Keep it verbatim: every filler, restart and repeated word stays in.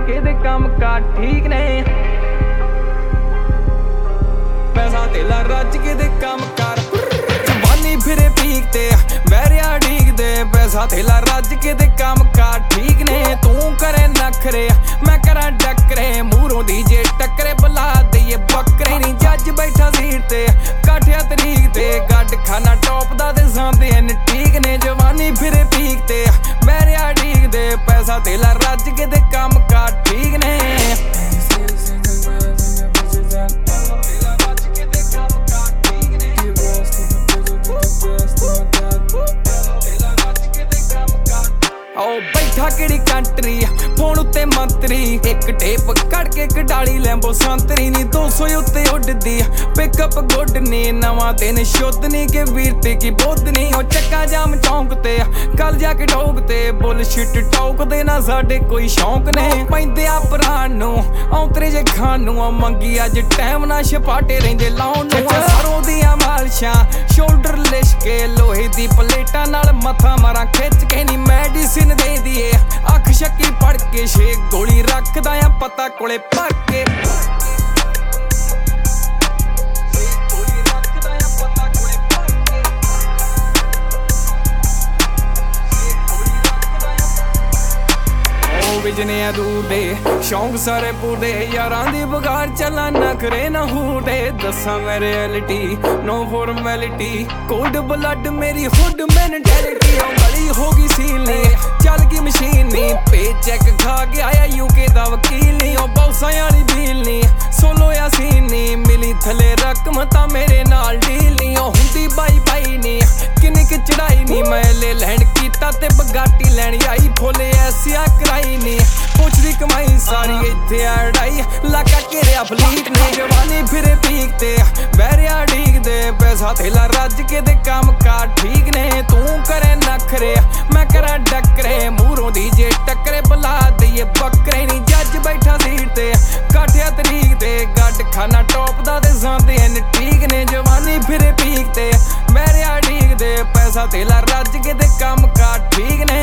के दे काम कार ठीक ने पैसा तेला रज के दे काम कार जवानी फिरे पीक ते बैरिया ठीक दे पैसा तेला रज के दे काम कार ठीक ने तू करे नखरे मैं करा डकरे मूरों दी जे टकरे बुला दईए बकरे नी जज बैठा सीट ते काठिया तरीक ते गड खाना टॉप दा ते सांदे न ठीक ने जवानी फिरे पीक ते बैरिया ठीक दे पैसा तेला रज के दे काम कार ठीक ने बैठा केड़ी कंट्री फोन उत्ते मंत्री एक टेप कड़ के कडाली लैंबो संतरी नी दो सौ उत्ते उड़दी पिकअप गुड नी नवा दिन शुद्ध नी के वीरते की बुद्ध नी ओ चक्का जाम चौंक ते कल जाके ठोक ते बुलशिट टोक दे ना साडे कोई शौक ने पैंदे आ भरान नू औंतरे जे खान नू मंगी अज टाइम ना छपाटे रहिंदे लाउन नू सरों दियां मालशां शोल्डर लिशके लोहे दी प्लेटां नाल मथा मारा खिच के नी मेडिसिन दे दिए अख शक्की पड़ के छे गोली रखदा आ पता कोले भर के विजने दूर दे शौक सारे पूरे यारां दी बगाड़ चला नखरे ना हूटे दसा मैं reality no formality cold blood मेरी हुड मेंटेलिटी गली होगी सीलनी चल गई मशीन नी पे चेक खा के आया यूके दा वकील नी ओ बौसा वाली बील नी सोलो या सीन नी मिली थले रकम ता मेरे नाल डील नी ओ हुंदी बाई बाई नी किन्नी की चढ़ाई नी मैं ले लैंड कीता ते बगाटी लैनी आई फुल ऐसिया कराई नी पुछदी कमाई सारी इत्थे अड़ाई लाका घेरिया फलीट ने जवानी फिरे पीक ते बैरिया ठीक दे पैसा थेला रज के दे काम कार ठीक ने तू करे नखरे मैं करा डकरे मूरों दी जे टकरे बुला दईए बकरे नी जज बैठा सीट ते काठिया तरीक ते गड खाना टॉप दा ते सांदे न ठीक ने जवानी फिरे पीक ते बैरिया ठीक दे पैसा थेला रज के दे काम कार ठीक ने